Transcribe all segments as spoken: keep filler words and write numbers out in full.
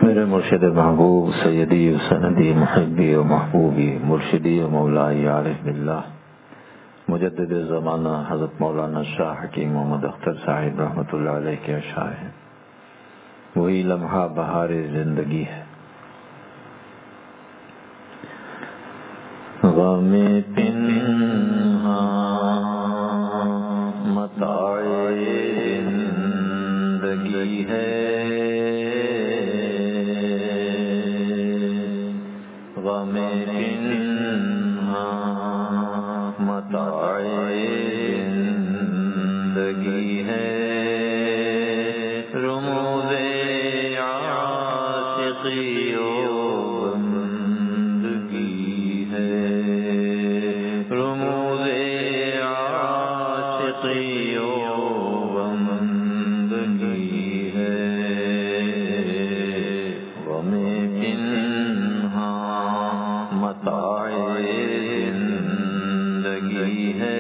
میرے مرشد محبوب سیدی و سندی محبی و محبوبی مرشدی و مولائی عارف باللہ مجدد زمانہ حضرت مولانا شاہ حکیم محمد اختر صاحب رحمۃ اللہ علیہ کے اشعار ہیں. وہی لمحہ بہار زندگی ہے. غم پنہاں متاع زندگی ہے، غم پنہاں متاع زندگی ہے، رموز عاشقی و بندگی ہے، رموز عاشقی و بندگی ہے. غم پنہاں متاع زندگی ہے،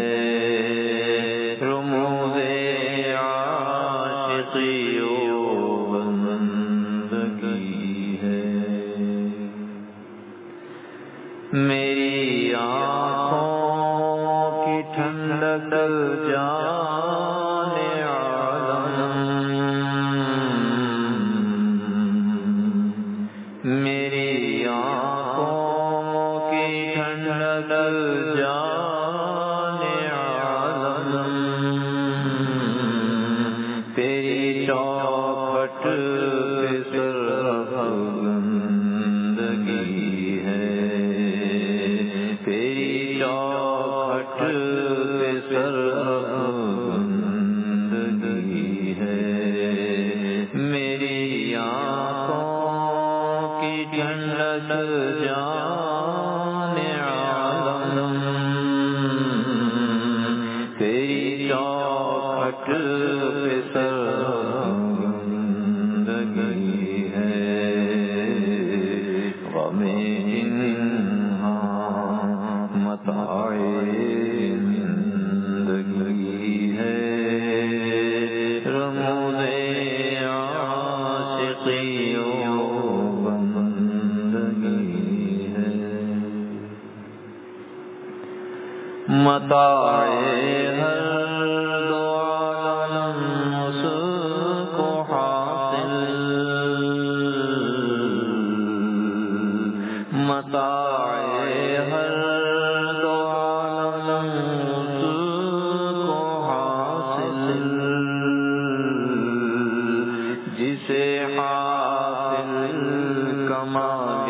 رموز عاشقی و بندگی ہے. میری آنکھوں کی ٹھنڈک جان عالم، میری آنکھوں کی ٹھنڈک جان عالم، تیری چوکھٹ پہ سرفگندگی ہے، تیری چوکھٹ پہ سرفگندگی ہے. میری آنکھوں کی ٹھنڈک جان عالم، تیری چوکھٹ پہ سرفگندگی ہے. غم پنہاں متاع زندگی ہے، رموز عاشقی و بندگی ہے. متاع ہر دو عالم اس کو حاصل، متاع ہر دو عالم اس کو حاصل، جسے حاصل کمال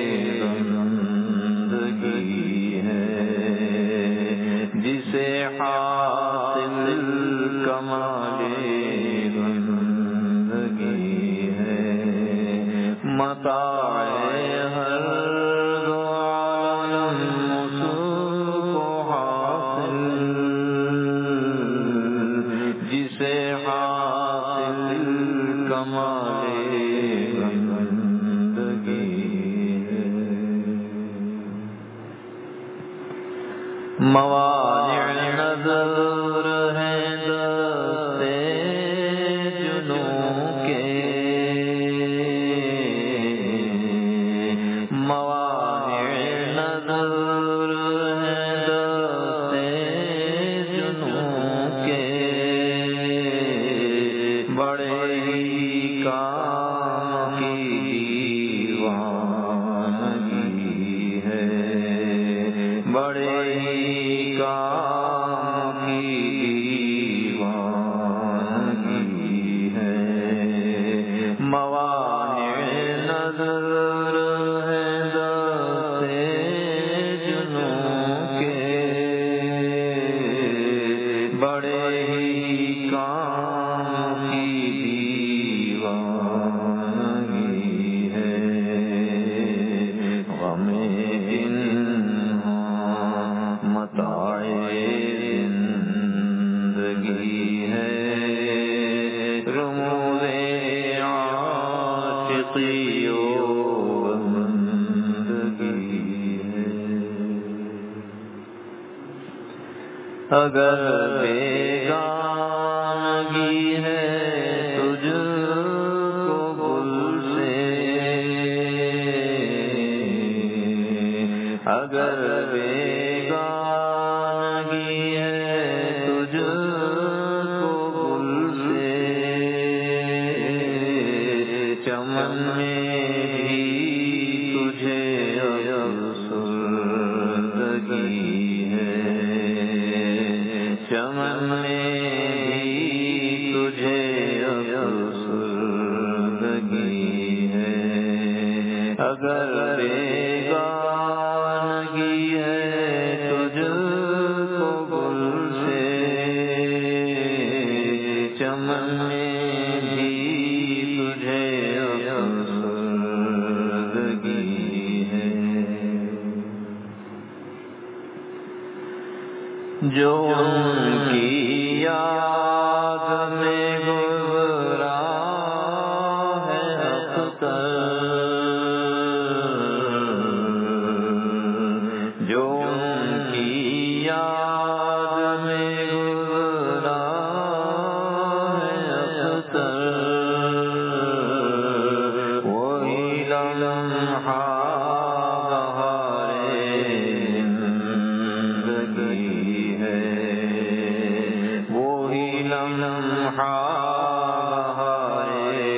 بندگی ہے، جسے حاصل کمال بندگی ہے. متاع ہر دو عالم اس کو حاصل، جسے حاصل کمال بندگی ہے. موانع نظر ہیں دستے جنوں کے، موانع نظر ہیں دستے جنوں کے، بڑے ہی کام کی دیوانگی ہے، بڑے ہی کام کی دیوانگی ہے. موانع نظر ہیں دستے جنوں کے، بڑے ہی کام کی دیوانگی ہے. غم پنہاں متاع زندگی ہے، رموز عاشقی و بندگی ہے. اگر بیگانگی ہے تجھ کو گل سے اگر بیگانگی ہے تجھ کو گل سے چمن میں بھی تجھے افسردگی ہے چمن میں بھی تجھے افسردگی ہے اگر بیگانگی ہے تجھ کو گل سے چمن میں بھی تجھے افسردگی ہے جو ان کی یاد میں گزرا ہے اختر جو ان کی یاد میں گزرا ہے اختر وہی لمحہ بہارِ زندگی ہے وہی لمحہ بہارِ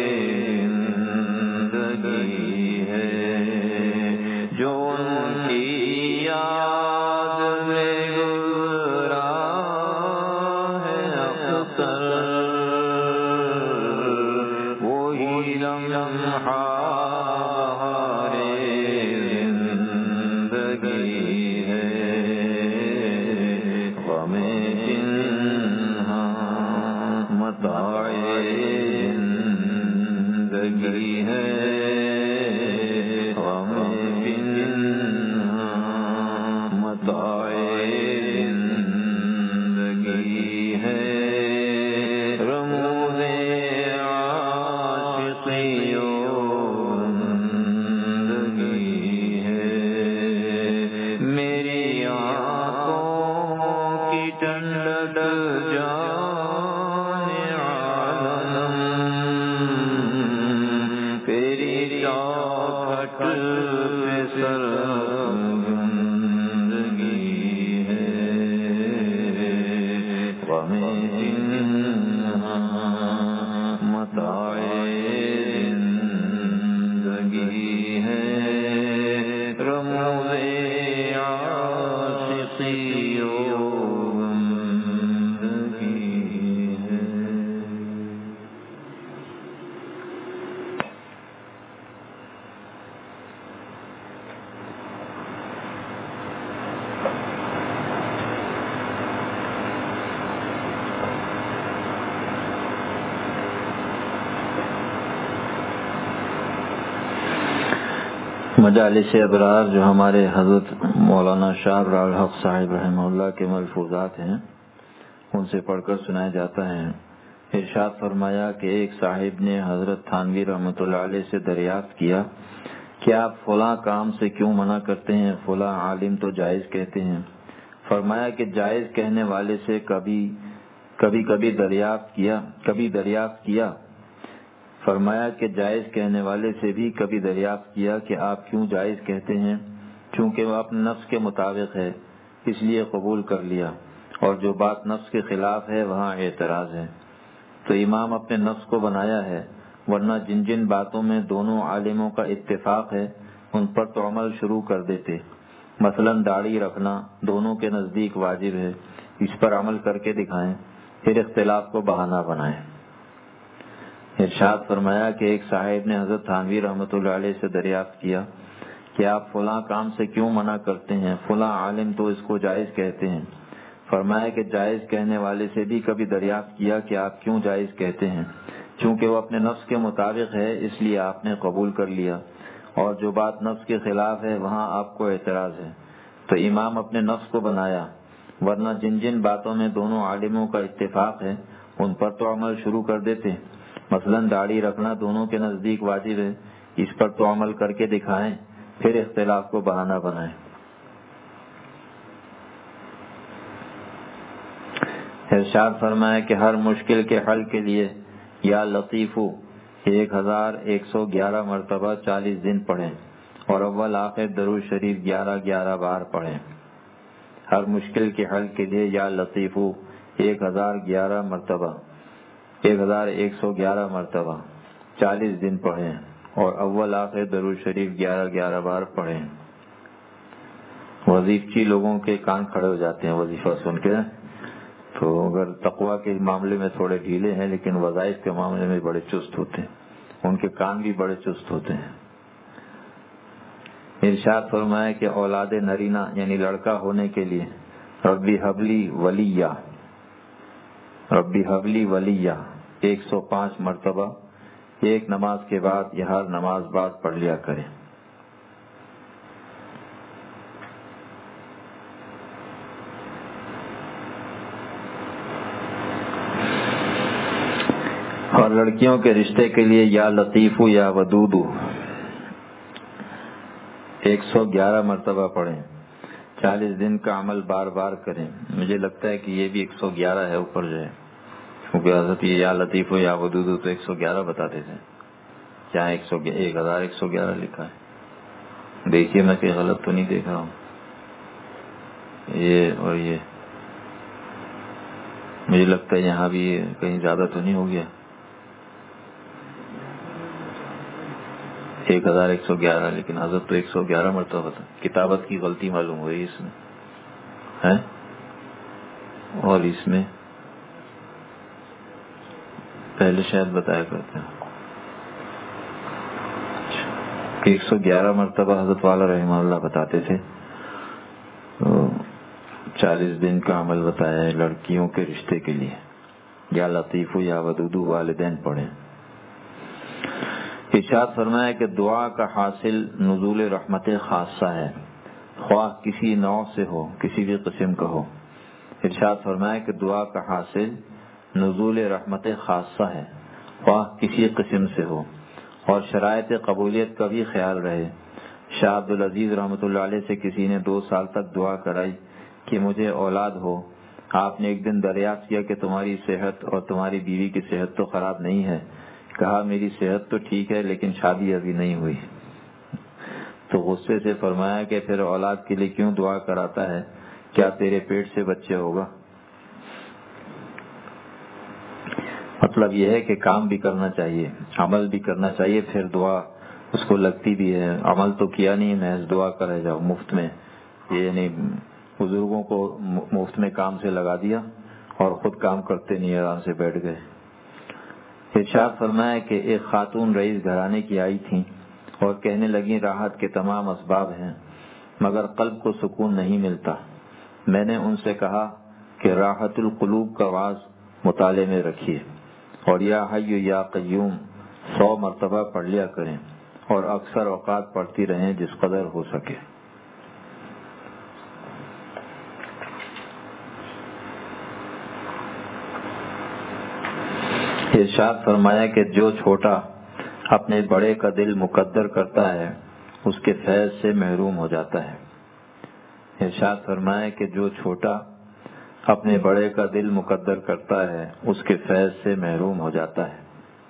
زندگی ہے جو ان کی یاد میں گزرا ہے اختر وہی لمحہ بہارِ زندگی ہے غم پنہاں متاع زندگی ہے غم پنہاں متاع زندگی ہے رموز عاشقی و زندگی ہے میری آنکھوں کی ٹھنڈک جان عالم تیری چوکھٹ پہ سرگندگی ہے غم پنہاں متاع زندگی ہے رموز عاشقی و زندگی ہے مجالس ابرار جو ہمارے حضرت مولانا شاہ ابرار الحق صاحب رحمہ اللہ کے ملفوظات ہیں ان سے پڑھ کر سنایا جاتا ہے ارشاد فرمایا کہ ایک صاحب نے حضرت تھانوی رحمۃ اللہ علیہ سے دریافت کیا کہ آپ فلاں کام سے کیوں منع کرتے ہیں فلاں عالم تو جائز کہتے ہیں فرمایا کہ جائز کہنے والے سے کبھی کبھی کبھی دریافت کیا کبھی دریافت کیا فرمایا کہ جائز کہنے والے سے بھی کبھی دریافت کیا کہ آپ کیوں جائز کہتے ہیں چونکہ وہ اپنے نفس کے مطابق ہے اس لیے قبول کر لیا اور جو بات نفس کے خلاف ہے وہاں اعتراض ہے تو امام اپنے نفس کو بنایا ہے ورنہ جن جن باتوں میں دونوں عالموں کا اتفاق ہے ان پر تو عمل شروع کر دیتے مثلا داڑھی رکھنا دونوں کے نزدیک واجب ہے اس پر عمل کر کے دکھائیں پھر اختلاف کو بہانہ بنائیں ارشاد فرمایا کہ ایک صاحب نے حضرت تھانوی رحمۃ اللہ علیہ سے دریافت کیا کہ آپ فلاں کام سے کیوں منع کرتے ہیں فلاں عالم تو اس کو جائز کہتے ہیں فرمایا کہ جائز کہنے والے سے بھی کبھی دریافت کیا کہ آپ کیوں جائز کہتے ہیں چونکہ وہ اپنے نفس کے مطابق ہے اس لیے آپ نے قبول کر لیا اور جو بات نفس کے خلاف ہے وہاں آپ کو اعتراض ہے تو امام اپنے نفس کو بنایا ورنہ جن جن باتوں میں دونوں عالموں کا اتفاق ہے ان پر تو عمل شروع کر دیتے مثلا داڑھی رکھنا دونوں کے نزدیک واجب ہے اس پر تو عمل کر کے دکھائیں پھر اختلاف کو بہانہ بنائیں ارشاد فرمایا کہ ہر مشکل کے حل کے لیے یا لطیفو ایک ہزار ایک سو گیارہ مرتبہ چالیس دن پڑھیں اور اول آخر درود شریف گیارہ گیارہ بار پڑھیں۔ ہر مشکل کے حل کے لیے یا لطیفو ایک ہزار گیارہ مرتبہ ایک ہزار ایک سو گیارہ مرتبہ چالیس دن پڑھیں اور اول آخر درود شریف گیارہ گیارہ بار پڑھیں۔ وظیفچی لوگوں کے کان کھڑے ہو جاتے ہیں وظیفہ سن کے، تو اگر تقویٰ کے معاملے میں تھوڑے ڈھیلے ہیں لیکن وظائف کے معاملے میں بڑے چست ہوتے ہیں، ان کے کان بھی بڑے چست ہوتے ہیں۔ ارشاد فرمایا کہ اولاد نرینہ یعنی لڑکا ہونے کے لیے ربی حبلی ولیہ ربی حبلی ولیہ ایک سو پانچ مرتبہ ایک نماز کے بعد یا ہر نماز بعد پڑھ لیا کریں۔ اور لڑکیوں کے رشتے کے لیے یا لطیفو یا ودودو ایک سو گیارہ مرتبہ پڑھیں، چالیس دن کا عمل بار بار کریں۔ مجھے لگتا ہے کہ یہ بھی ایک سو گیارہ ہے اوپر جو ہے، کیونکہ حضرت یہ یا لطیفو یا ودودو تو ایک سو گیارہ بتاتے تھے، کیا ایک سو ایک ہزار ایک سو گیارہ لکھا ہے؟ دیکھیے میں کہیں غلط تو نہیں دیکھ رہا ہوں۔ یہ اور یہ مجھے لگتا ہے یہاں بھی کہیں زیادہ تو نہیں ہو گیا، ایک ہزار ایک سو گیارہ، لیکن حضرت تو ایک سو گیارہ مرتبہ بتا۔ کتابت کی غلطی معلوم ہوئی اس میں ہے، اور اس میں پہلے شاید بتایا کرتے ہیں کہ ایک سو گیارہ مرتبہ حضرت والا رحمہ اللہ بتاتے تھے۔ چالیس دن کا عمل بتایا ہے لڑکیوں کے رشتے کے لیے، یا لطیفو یا ودودو والدین پڑھیں۔ ارشاد فرمایا کہ دعا کا حاصل نزول رحمت خاصہ ہے، خواہ کسی نوع سے ہو، کسی بھی قسم کا ہو۔ ارشاد فرمایا کہ دعا کا حاصل نزول رحمت خاصہ ہے، خواہ کسی قسم سے ہو، اور شرائط قبولیت کا بھی خیال رہے۔ شاہ عبدالعزیز رحمۃ اللہ علیہ سے کسی نے دو سال تک دعا کرائی کہ مجھے اولاد ہو۔ آپ نے ایک دن دریافت کیا کہ تمہاری صحت اور تمہاری بیوی کی صحت تو خراب نہیں ہے؟ کہا میری صحت تو ٹھیک ہے لیکن شادی ابھی نہیں ہوئی۔ تو غصے سے فرمایا کہ پھر اولاد کے لیے کیوں دعا کراتا ہے؟ کیا تیرے پیٹ سے بچہ ہوگا؟ مطلب یہ ہے کہ کام بھی کرنا چاہیے، عمل بھی کرنا چاہیے، پھر دعا اس کو لگتی بھی ہے۔ عمل تو کیا نہیں، محض دعا کرے جاؤ مفت میں، یہ یعنی بزرگوں کو مفت میں کام سے لگا دیا اور خود کام کرتے نہیں، آرام سے بیٹھ گئے۔ ارشاد فرمایا کہ ایک خاتون رئیس گھرانے کی آئی تھیں اور کہنے لگیں راحت کے تمام اسباب ہیں مگر قلب کو سکون نہیں ملتا۔ میں نے ان سے کہا کہ راحت القلوب کا واعظ مطالعے میں رکھیے اور یا حی یا قیوم سو مرتبہ پڑھ لیا کریں اور اکثر اوقات پڑھتی رہیں جس قدر ہو سکے۔ ارشاد فرمایا کہ جو چھوٹا اپنے بڑے کا دل مقدر کرتا ہے اس کے فیض سے محروم ہو جاتا ہے۔ ارشاد فرمایا کہ جو چھوٹا اپنے بڑے کا دل مقدر کرتا ہے اس کے فیض سے محروم ہو جاتا ہے۔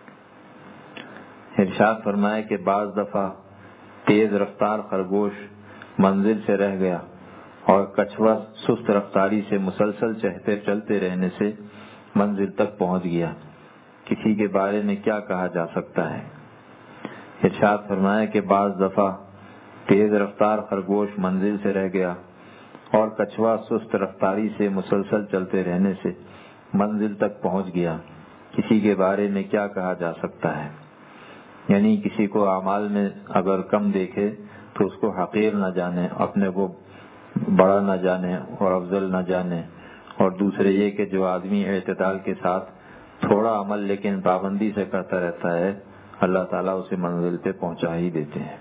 ارشاد فرمایا کہ بعض دفعہ تیز رفتار خرگوش منزل سے رہ گیا اور کچھوا سست رفتاری سے مسلسل چہتے چلتے رہنے سے منزل تک پہنچ گیا، کسی کے بارے میں کیا کہا جا سکتا ہے؟ ارشاد فرمایا کہ بعض دفعہ تیز رفتار خرگوش منزل سے رہ گیا اور کچھوا سست رفتاری سے مسلسل چلتے رہنے سے منزل تک پہنچ گیا، کسی کے بارے میں کیا کہا جا سکتا ہے؟ یعنی کسی کو اعمال میں اگر کم دیکھے تو اس کو حقیر نہ جانے، اپنے کو بڑا نہ جانے اور افضل نہ جانے، اور دوسرے یہ کہ جو آدمی اعتدال کے ساتھ تھوڑا عمل لیکن پابندی سے کرتا رہتا ہے اللہ تعالیٰ اسے منزل پہ پہنچا ہی دیتے ہیں۔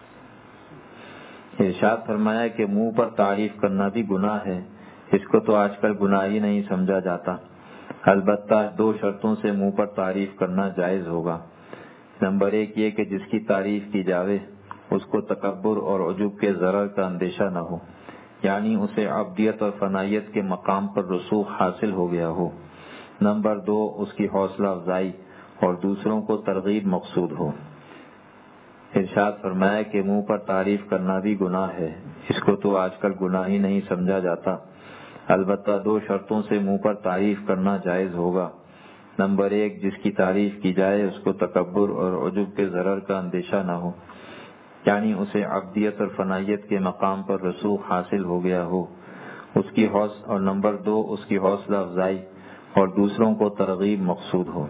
ارشاد فرمایا کہ منہ پر تعریف کرنا بھی گناہ ہے، اس کو تو آج کل گناہ ہی نہیں سمجھا جاتا، البتہ دو شرطوں سے منہ پر تعریف کرنا جائز ہوگا۔ نمبر ایک یہ کہ جس کی تعریف کی جاوے اس کو تکبر اور عجب کے ضرر کا اندیشہ نہ ہو، یعنی اسے عبدیت اور فنائیت کے مقام پر رسوخ حاصل ہو گیا ہو۔ نمبر دو اس کی حوصلہ افزائی اور دوسروں کو ترغیب مقصود ہو۔ ارشاد فرمایا کہ منہ پر تعریف کرنا بھی گناہ ہے، اس کو تو آج کل گناہ ہی نہیں سمجھا جاتا، البتہ دو شرطوں سے منہ پر تعریف کرنا جائز ہوگا۔ نمبر ایک، جس کی تعریف کی جائے اس کو تکبر اور عجب کے ضرر کا اندیشہ نہ ہو، یعنی اسے عبدیت اور فنائیت کے مقام پر رسوخ حاصل ہو گیا ہو اس کی حوصلہ، اور نمبر دو، اس کی حوصلہ افزائی اور دوسروں کو ترغیب مقصود ہو۔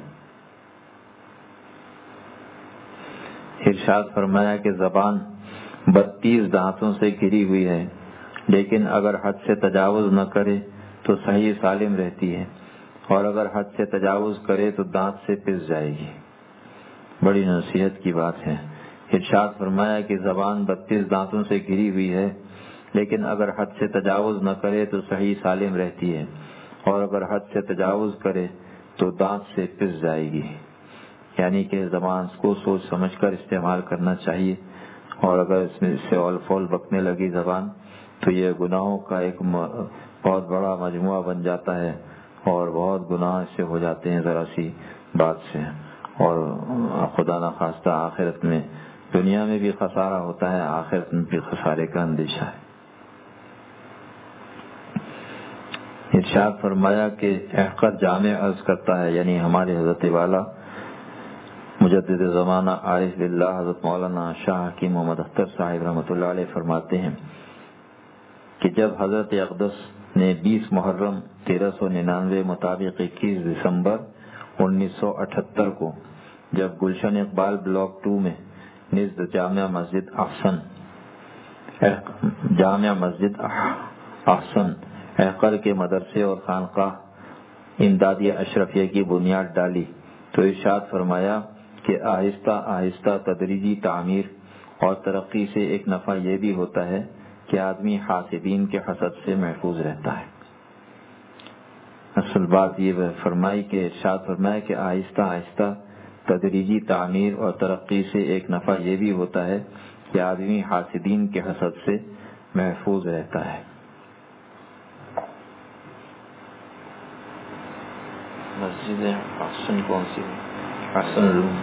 ارشاد فرمایا کہ زبان بتیس دانتوں سے گھری ہوئی ہے، لیکن اگر حد سے تجاوز نہ کرے تو صحیح سالم رہتی ہے، اور اگر حد سے تجاوز کرے تو دانت سے پس جائے گی۔ بڑی نصیحت کی بات ہے۔ ارشاد فرمایا کہ زبان بتیس دانتوں سے گھری ہوئی ہے، لیکن اگر حد سے تجاوز نہ کرے تو صحیح سالم رہتی ہے، اور اگر حد سے تجاوز کرے تو دانت سے پس جائے گی، یعنی کہ زبان کو سوچ سمجھ کر استعمال کرنا چاہیے، اور اگر اس میں سے اول فول بکنے لگی زبان تو یہ گناہوں کا ایک بہت بڑا مجموعہ بن جاتا ہے، اور بہت گناہ سے ہو جاتے ہیں ذرا سی بات سے، اور خدا نخواستہ آخرت میں، دنیا میں بھی خسارہ ہوتا ہے، آخرت میں بھی خسارے کا اندیشہ ہے۔ ارشاد فرمایا کہ احقر جامع عرض کرتا ہے، یعنی ہمارے حضرت والا مجدد زمانہ عارف باللہ حضرت مولانا شاہ حکیم محمد اختر صاحب رحمۃ اللہ علیہ فرماتے ہیں کہ جب حضرت اقدس نے بیس محرم تیرہ سو ننانوے مطابق اکیس دسمبر انیس سو اٹھہتر کو جب گلشن اقبال بلاک ٹو میں نزد جامع مسجد احسن جامع مسجد احسن احقر کے مدرسے اور خانقاہ امدادیہ اشرفیہ کی بنیاد ڈالی تو ارشاد فرمایا کہ آہستہ آہستہ تدریجی تعمیر اور ترقی سے ایک نفع یہ بھی ہوتا ہے کہ آدمی حاسدین کے حسد سے محفوظ رہتا ہے۔ اصل بات یہ فرمائی کہ ارشاد فرمایا کہ آہستہ آہستہ تدریجی تعمیر اور ترقی سے ایک نفع یہ بھی ہوتا ہے کہ آدمی حاسدین کے حسد سے محفوظ رہتا ہے۔ مسجد احسن کون سی؟ احسن روم۔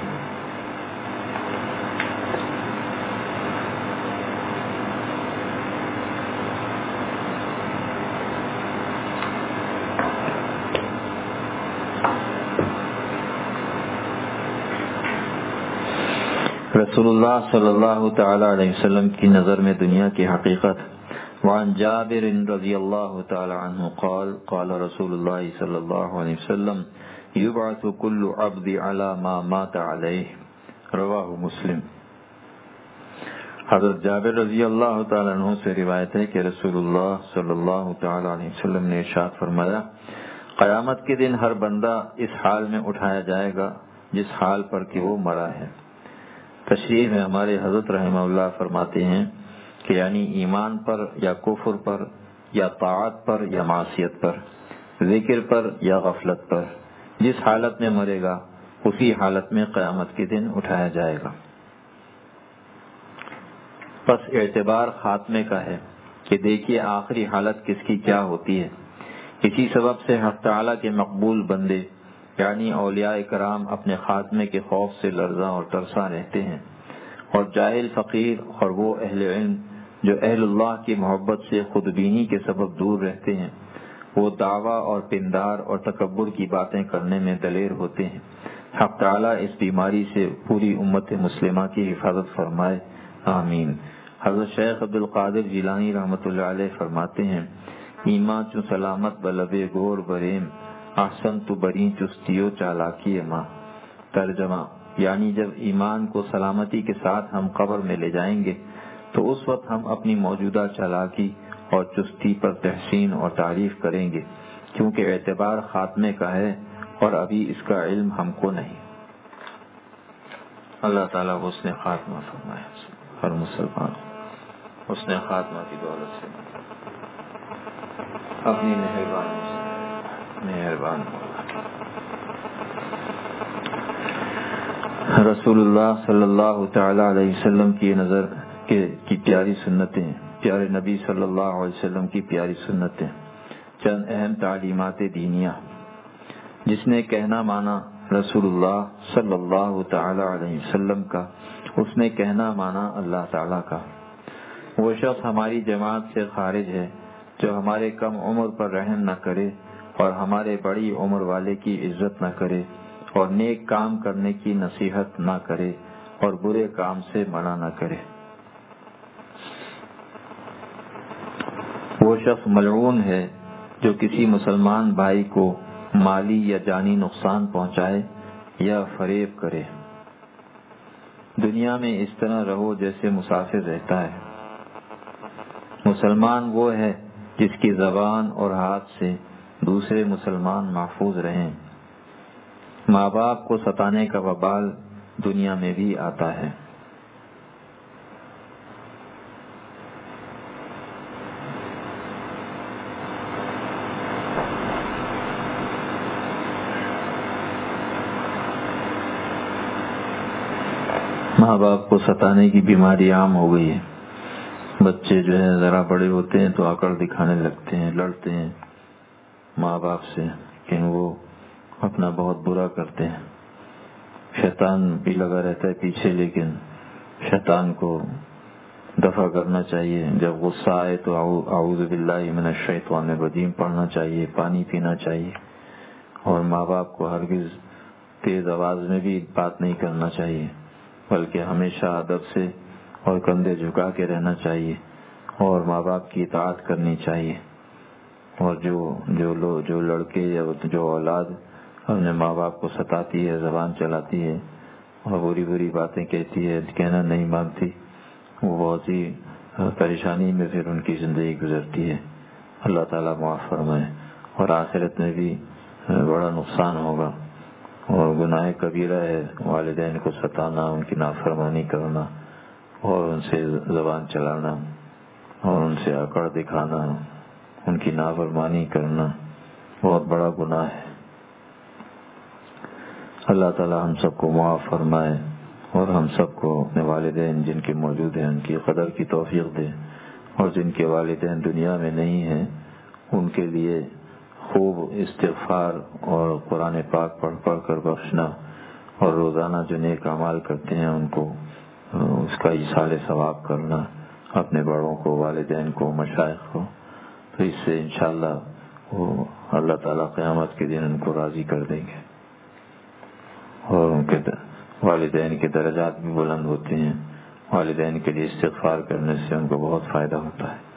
رسول اللہ صلی اللہ تعالی علیہ وسلم کی نظر میں دنیا کی حقیقت۔ وعن جابر رضی اللہ تعالی عنہ قال قال رسول اللہ صلی اللہ علیہ وسلم یبعث کل عبد علی ما مات علیہ، رواہ مسلم۔ حضرت جابر رضی اللہ تعالی عنہ سے روایت ہے کہ رسول اللہ صلی اللہ تعالی علیہ وسلم نے ارشاد فرمایا قیامت کے دن ہر بندہ اس حال میں اٹھایا جائے گا جس حال پر کہ وہ مرا ہے۔ تشریح میں ہمارے حضرت رحمہ اللہ فرماتے ہیں کہ یعنی ایمان پر یا کفر پر یا طاعت پر یا معصیت پر، ذکر پر یا غفلت پر، جس حالت میں مرے گا اسی حالت میں قیامت کے دن اٹھایا جائے گا۔ پس اعتبار خاتمے کا ہے کہ دیکھیے آخری حالت کس کی کیا ہوتی ہے۔ اسی سبب سے حق تعالیٰ کے مقبول بندے یعنی اولیاء کرام اپنے خاتمے کے خوف سے لرزاں اور ترساں رہتے ہیں، اور جاہل فقیر اور وہ اہل علم جو اہل اللہ کی محبت سے خودبینی کے سبب دور رہتے ہیں وہ دعویٰ اور پندار اور تکبر کی باتیں کرنے میں دلیر ہوتے ہیں۔ حق تعالیٰ اس بیماری سے پوری امت مسلمہ کی حفاظت فرمائے، آمین۔ حضرت شیخ عبد القادر جیلانی رحمۃ اللہ علیہ فرماتے ہیں ایمان چو سلامت بلبے گور بریم احسن تو بری چستیو چالاکی ماں۔ ترجمہ یعنی جب ایمان کو سلامتی کے ساتھ ہم قبر میں لے جائیں گے تو اس وقت ہم اپنی موجودہ چالاکی اور چستی پر تحسین اور تعریف کریں گے، کیونکہ اعتبار خاتمے کا ہے اور ابھی اس کا علم ہم کو نہیں۔ اللہ تعالیٰ حسن خاتمہ فرمائے ہر مسلمان حسن خاتمہ کی دولت سے اپنی مہربانی سے مہربان رسول اللہ صلی اللہ تعالی علیہ وسلم کی نظر کے کی پیاری سنتیں، پیارے نبی صلی اللہ علیہ وسلم کی پیاری سنتیں، چند اہم تعلیمات دینیہ۔ جس نے کہنا مانا رسول اللہ صلی اللہ تعالی علیہ وسلم کا، اس نے کہنا مانا اللہ تعالیٰ کا۔ وہ شخص ہماری جماعت سے خارج ہے جو ہمارے کم عمر پر رحم نہ کرے اور ہمارے بڑی عمر والے کی عزت نہ کرے اور نیک کام کرنے کی نصیحت نہ کرے اور برے کام سے منع نہ کرے۔ وہ شخص ملعون ہے جو کسی مسلمان بھائی کو مالی یا جانی نقصان پہنچائے یا فریب کرے۔ دنیا میں اس طرح رہو جیسے مسافر رہتا ہے۔ مسلمان وہ ہے جس کی زبان اور ہاتھ سے دوسرے مسلمان محفوظ رہیں۔ ماں باپ کو ستانے کا وبال دنیا میں بھی آتا ہے۔ ماں باپ کو ستانے کی بیماری عام ہو گئی ہے۔ بچے جو ہے ذرا بڑے ہوتے ہیں تو اکڑ دکھانے لگتے ہیں، لڑتے ہیں ماں باپ سے، کہ وہ اپنا بہت برا کرتے ہیں۔ شیطان بھی لگا رہتا ہے پیچھے، لیکن شیطان کو دفع کرنا چاہیے۔ جب غصہ آئے تو اعوذ باللہ من الشیطان الرجیم پڑھنا چاہیے، پانی پینا چاہیے، اور ماں باپ کو ہرگز تیز آواز میں بھی بات نہیں کرنا چاہیے، بلکہ ہمیشہ ادب سے اور کندھے جھکا کے رہنا چاہیے اور ماں باپ کی اطاعت کرنی چاہیے۔ اور جو جو لو جو لڑکے یا جو اولاد اپنے ماں باپ کو ستاتی ہے، زبان چلاتی ہے اور بری بری باتیں کہتی ہے، کہنا نہیں مانتی، وہ بہت ہی پریشانی میں پھر ان کی زندگی گزرتی ہے۔ اللہ تعالیٰ معاف فرمائے، اور آخرت میں بھی بڑا نقصان ہوگا۔ اور گناہ کبیرہ ہے والدین کو ستانا، ان کی نافرمانی کرنا اور ان سے زبان چلانا اور ان سے اکڑ دکھانا، ان کی نافرمانی کرنا بہت بڑا گناہ ہے۔ اللہ تعالی ہم سب کو معاف فرمائے اور ہم سب کو اپنے والدین جن کے موجود ہیں ان کی قدر کی توفیق دے، اور جن کے والدین دنیا میں نہیں ہیں ان کے لیے خوب استغفار اور قرآن پاک پڑھ پڑھ کر بخشنا، اور روزانہ جو نیک اعمال کرتے ہیں ان کو اس کا ایصال ثواب کرنا، اپنے بڑوں کو، والدین کو، مشائخ کو، تو اس سے انشاءاللہ وہ اللہ تعالیٰ قیامت کے دن ان کو راضی کر دیں گے، اور ان کے والدین کے درجات بھی بلند ہوتے ہیں۔ والدین کے لیے استغفار کرنے سے ان کو بہت فائدہ ہوتا ہے۔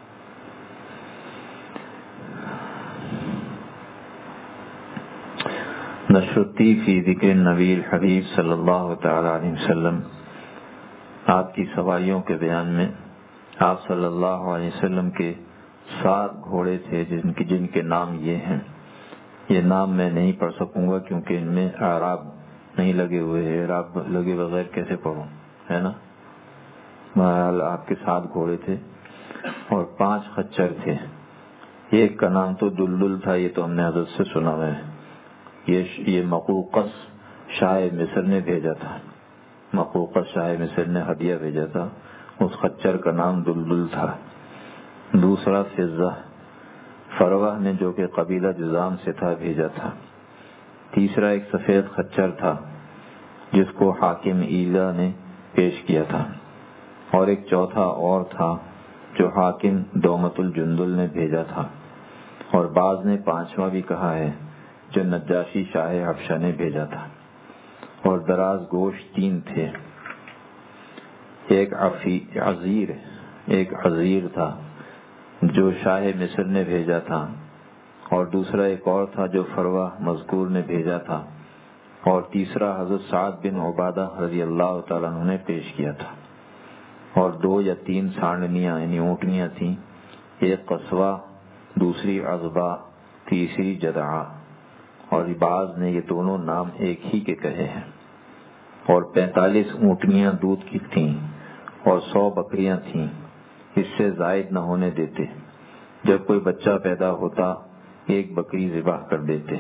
نشرتی فی ذکر النبی الحبیب صلی اللہ تعالی علیہ وسلم۔ آپ کی سواریوں کے بیان میں آپ صلی اللہ علیہ وسلم کے سات گھوڑے تھے جن کے جن کے نام یہ ہیں۔ یہ نام میں نہیں پڑھ سکوں گا کیونکہ ان میں اعراب نہیں لگے ہوئے ہیں، اعراب لگے بغیر کیسے پڑھوں، ہے نا۔ بہرحال آپ کے سات گھوڑے تھے اور پانچ خچر تھے۔ ایک کا نام تو دلدل تھا، یہ تو ہم نے حضرت سے سنا ہے، یہ یہ مقوقس شاہ مصر نے بھیجا تھا، مقوقس شاہ مصر نے ہدیہ بھیجا تھا، اس خچر کا نام دلدل تھا۔ دوسرا فضہ فروہ نے جو کہ قبیلہ جذام سے تھا بھیجا تھا۔ تیسرا ایک سفید خچر تھا جس کو حاکم ایلا نے پیش کیا تھا، اور ایک چوتھا اور تھا جو حاکم دومت الجندل نے بھیجا تھا، اور بعض نے پانچواں بھی کہا ہے جو نجاشی شاہ حبشہ نے بھیجا تھا۔ اور دراز گوشت تین تھے، ایک عزیر ایک عزیر تھا جو شاہ مصر نے بھیجا تھا، اور دوسرا ایک اور تھا جو فروہ مذکور نے بھیجا تھا، اور تیسرا حضرت سعد بن عبادہ رضی اللہ تعالیٰ عنہ نے پیش کیا تھا۔ اور دو یا تین سانڈنیاں یعنی اونٹنیاں تھیں، ایک قصوہ، دوسری عذبہ، تیسری جدعہ، اور بعض نے یہ دونوں نام ایک ہی کے کہے ہیں۔ اور پینتالیس اونٹنیاں دودھ کی تھیں اور سو بکریاں تھیں، اس سے زائد نہ ہونے دیتے۔ جب کوئی بچہ پیدا ہوتا ایک بکری ذبح کر دیتے۔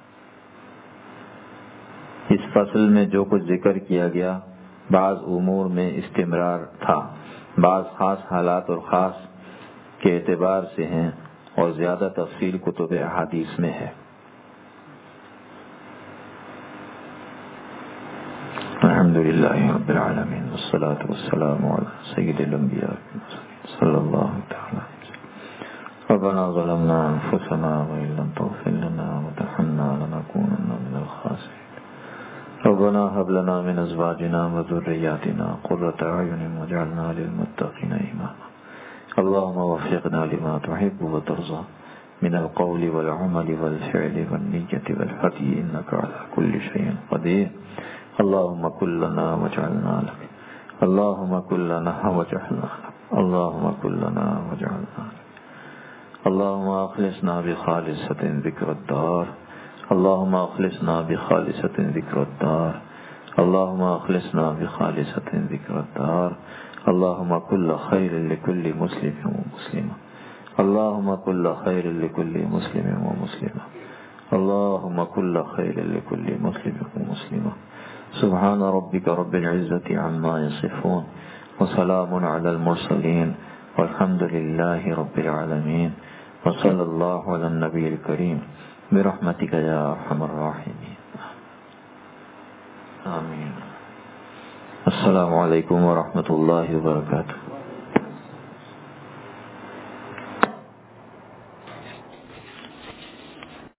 اس فصل میں جو کچھ ذکر کیا گیا بعض امور میں استمرار تھا، بعض خاص حالات اور خاص کے اعتبار سے ہیں، اور زیادہ تفصیل کتب احادیث میں ہے۔ للہ رب العالمین والصلاة والسلام علی سید الانبیاء صلی اللہ تعالی ربنا ظلمنا انفسنا وإن لم تغفر لنا وترحمنا لنكونن من الخاسرين ربنا هب لنا من ازواجنا وذرياتنا قرة اعين واجعلنا للمتقين اماما اللهم وفقنا لما تحب وترضى من القول والعمل والفعل والنية والهدي انك على كل شيء قدير اللهم كن لنا واجعلنا لك اللهم كن لنا واجعلنا لك اللهم كن لنا واجعلنا لك اللهم اخلصنا بخالصة ذكر الدار اللهم اخلصنا بخالصة ذكر الدار اللهم اخلصنا بخالصة ذكر الدار اللهم كل خير لكل مسلم ومسلمة اللهم كل خير لكل مسلم ومسلمة اللهم كل خير لكل مسلم ومسلمة سبحان ربك رب العزة عما يصفون وسلام على المرسلين والحمد لله رب العالمين وصلى الله على النبي الكريم برحمتك يا ارحم الراحمين آمین. السلام علیکم ورحمۃ اللہ وبرکاتہ.